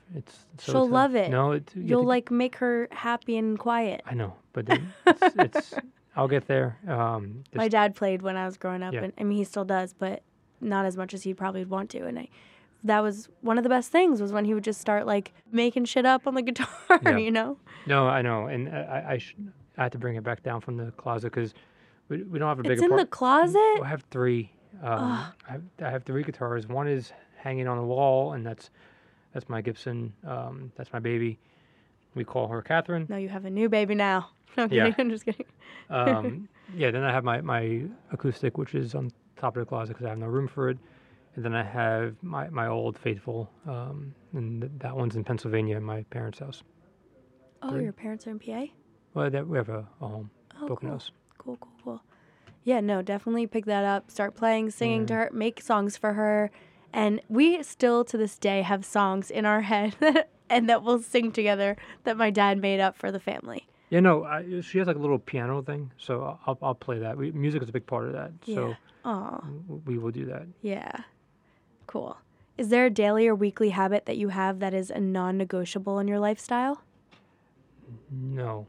She'll love it. No, You'll like make her happy and quiet. I know, but then it's I'll get there. My dad played when I was growing up, Yeah. and I mean he still does, but not as much as he probably would want to. And that was one of the best things was when he would just start like making shit up on the guitar, Yeah. you know? No, I know, and I had to bring it back down from the closet because we don't have a big It's in the closet? I have three. I have three guitars. One is hanging on the wall, and that's my Gibson. That's my baby. We call her Catherine. No, you have a new baby now. No, I'm Yeah. kidding. I'm just kidding. Yeah, then I have my acoustic, which is on top of the closet because I have no room for it. And then I have my old Faithful, and that one's in Pennsylvania in my parents' house. Oh, Three. your parents are in PA? Well, we have a home, Oh, broken cool. house. Cool. Yeah, no, definitely pick that up. Start playing, singing to her, make songs for her. And we still, to this day, have songs in our head and that we'll sing together that my dad made up for the family. Yeah, no, she has like a little piano thing, so I'll play that. Music is a big part of that, so Yeah. Aw, we will do that. yeah. Cool. Is there a daily or weekly habit that you have that is a non-negotiable in your lifestyle? No.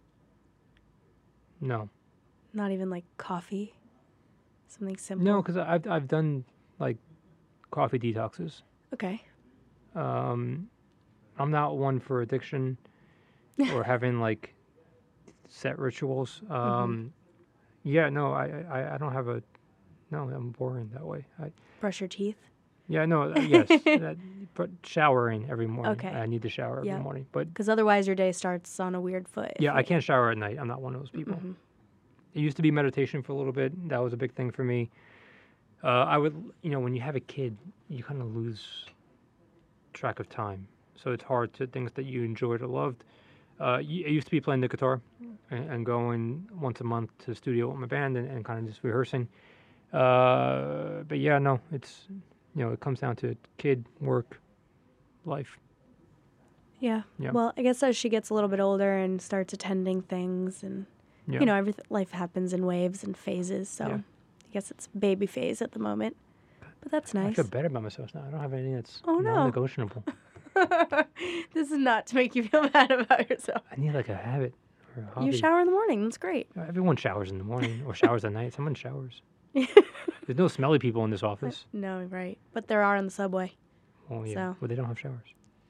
Not even like coffee? Something simple? No, because I've done like coffee detoxes. Okay. I'm not one for addiction or having like set rituals. Yeah, no, I don't have no, I'm boring that way. Brush your teeth? Yeah, no, yes, but showering every morning. Okay. I need to shower every Yeah. morning, but Because otherwise your day starts on a weird foot. if yeah, I you- can't shower at night. I'm not one of those people. It used to be meditation for a little bit. That was a big thing for me. I would, when you have a kid, you kind of lose track of time. So it's hard to things that you enjoyed or loved. I used to be playing the guitar and going once a month to the studio with my band and kind of just rehearsing. But yeah, no, it's, it comes down to kid, work, life. Yeah. Yeah. Well, I guess as she gets a little bit older and starts attending things and, Yeah. life happens in waves and phases. So Yeah. I guess it's baby phase at the moment. But that's I nice. feel better about myself now. I don't have anything that's Oh, no. non-negotiable. This is not to make you feel bad about yourself. I need like a habit or a hobby. You shower in the morning. That's great. Everyone showers in the morning or showers at night. Someone showers. There's no smelly people in this office. No, right. But there are on the subway. Oh yeah, So- well they don't have showers.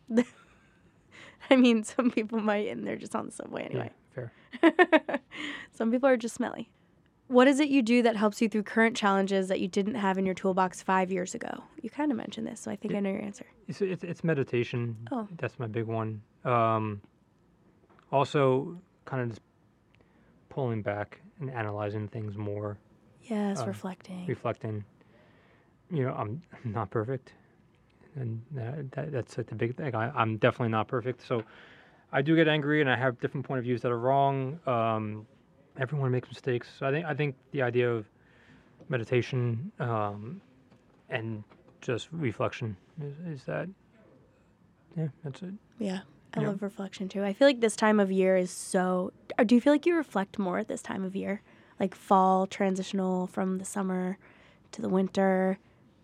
I mean, some people might, and they're just on the subway anyway. Yeah, fair. Some people are just smelly. What is it you do that helps you through current challenges that you didn't have in your toolbox 5 years ago? You kind of mentioned this, so I think I know your answer. It's meditation. Oh. That's my big one. Also, kind of just pulling back and analyzing things more, Yes, reflecting. reflecting. I'm not perfect, and that's like the big thing. I'm definitely not perfect, so I do get angry, and I have different point of views that are wrong. Everyone makes mistakes, so I think the idea of meditation and just reflection is that. Yeah, that's it. Yeah, I Yeah. love reflection too. I feel like this time of year is so. Or do you feel like you reflect more at this time of year? Like fall, transitional from the summer to the winter?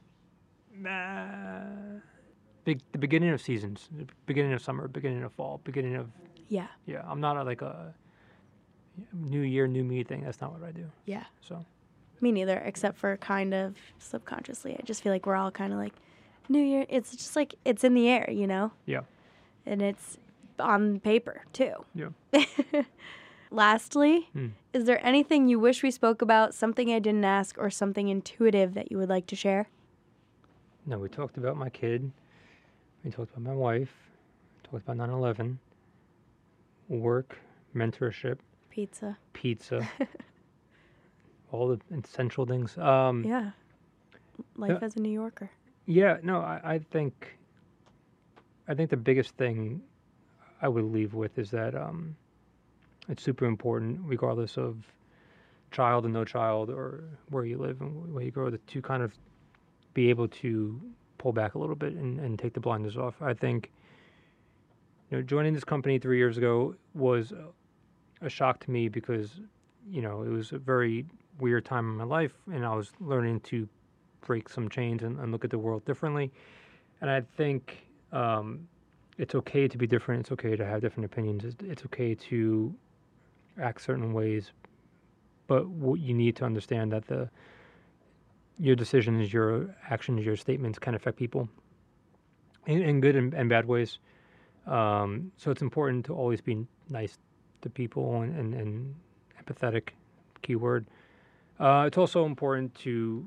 The beginning of seasons, the beginning of summer, beginning of fall, beginning of Yeah, I'm not like a new year, new me thing. That's not what I do. yeah. So Me neither, except for kind of subconsciously. I just feel like we're all kind of like, New Year, it's just like, it's in the air, yeah, And it's on paper too. yeah. Lastly, Hmm. is there anything you wish we spoke about, something I didn't ask, or something intuitive that you would like to share? No, we talked about my kid. We talked about my wife. Talked about 9/11. Work, mentorship, Pizza. pizza, all the essential things. Yeah. Life Yeah. as a New Yorker. Yeah, no, I think the biggest thing I would leave with is that it's super important, regardless of child and no child, or where you live and where you grow, to kind of be able to pull back a little bit and take the blinders off. I think joining this company 3 years ago was a shock to me because it was a very weird time in my life, and I was learning to break some chains and look at the world differently. And I think it's okay to be different. It's okay to have different opinions. It's okay to act certain ways. But what you need to understand that your decisions, your actions, your statements can affect people in good and bad ways. So it's important to always be nice to people and empathetic, keyword. It's also important to,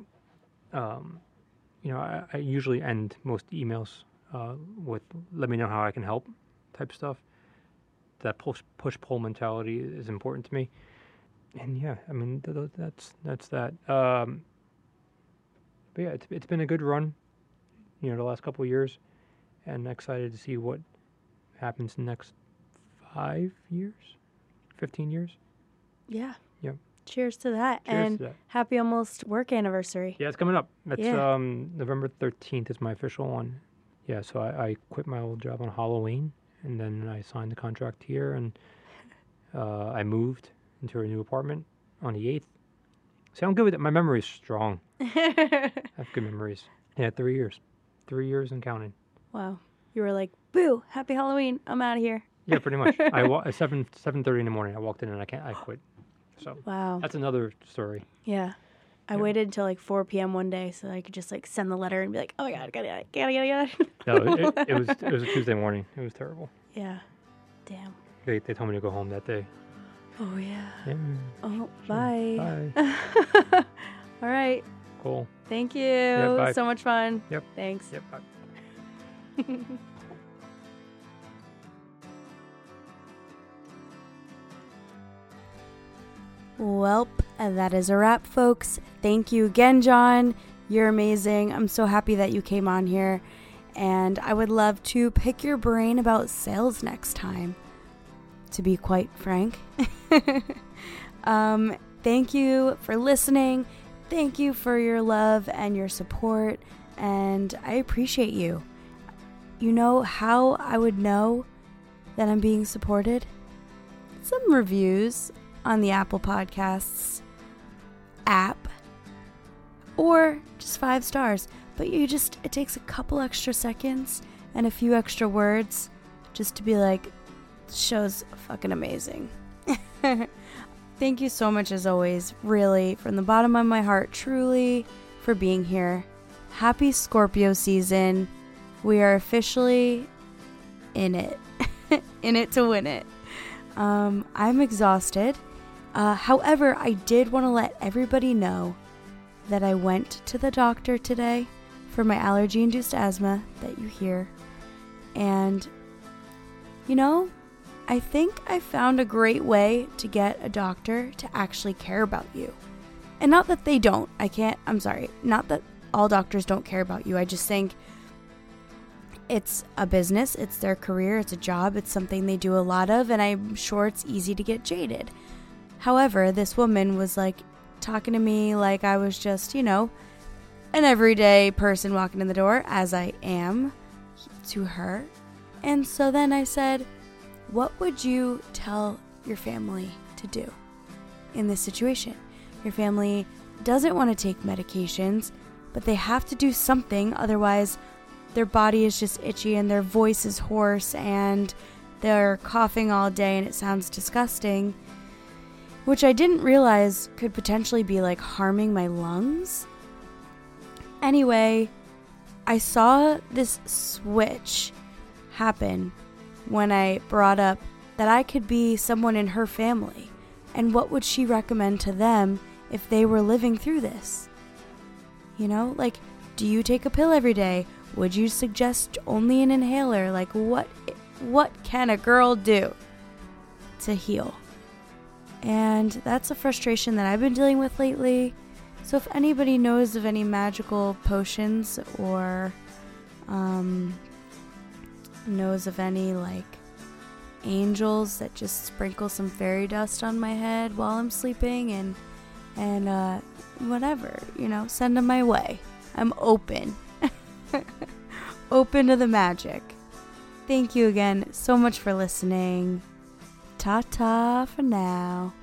I usually end most emails with "let me know how I can help" type stuff. That push-pull mentality is important to me. And yeah, I mean that's that. But yeah, it's been a good run, the last couple of years, and excited to see what happens in the next 5 years, 15 years. Yeah. Yep. Cheers to that. Cheers and to that. Happy almost work anniversary. Yeah, it's coming up. It's Yeah. November 13th is my official one. Yeah, so I quit my old job on Halloween, and then I signed the contract here, and I moved into a new apartment on the 8th. See, I'm good with it. My memory's strong. I have good memories. Yeah, 3 years. 3 years and counting. Wow. You were like, boo, happy Halloween. I'm out of here. Yeah, pretty much. At 7:30 in the morning, I walked in and I quit. So Wow. that's another story. Yeah. I Yeah. waited until like 4 p.m. one day so I could just like send the letter and be like, oh my God, gotta. No, it was a Tuesday morning. It was terrible. Yeah. Damn. They told me to go home that day. Oh, yeah. Yeah. Oh, Sure. bye. Bye. All right. Cool. Thank you. Yeah, bye. So much fun. Yep. Thanks. Yep. Bye. Welp, that is a wrap, folks. Thank you again, John. You're amazing. I'm so happy that you came on here. And I would love to pick your brain about sales next time, to be quite frank. Thank you for listening. Thank you for your love and your support. And I appreciate you. You know how I would know that I'm being supported? Some reviews on the Apple Podcasts app, or just 5 stars. But it takes a couple extra seconds and a few extra words just to be like, show's fucking amazing. Thank you so much, as always, really, from the bottom of my heart, truly, for being here. Happy Scorpio season. We are officially in it. In it to win it. I'm exhausted. However, I did want to let everybody know that I went to the doctor today for my allergy-induced asthma that you hear. And, I think I found a great way to get a doctor to actually care about you. And not that they don't. Not that all doctors don't care about you. I just think it's a business, it's their career, it's a job, it's something they do a lot of, and I'm sure it's easy to get jaded. However, this woman was like talking to me like I was just, an everyday person walking in the door, as I am to her. And so then I said, what would you tell your family to do in this situation? Your family doesn't want to take medications, but they have to do something, otherwise their body is just itchy and their voice is hoarse and they're coughing all day and it sounds disgusting, which I didn't realize could potentially be like harming my lungs. Anyway, I saw this switch happen when I brought up that I could be someone in her family, and what would she recommend to them if they were living through this? Do you take a pill every day? Would you suggest only an inhaler? Like, what can a girl do to heal? And that's a frustration that I've been dealing with lately. So if anybody knows of any magical potions or knows of any angels that just sprinkle some fairy dust on my head while I'm sleeping and whatever, send them my way. I'm open. Open to the magic. Thank you again so much for listening. Ta-ta for now.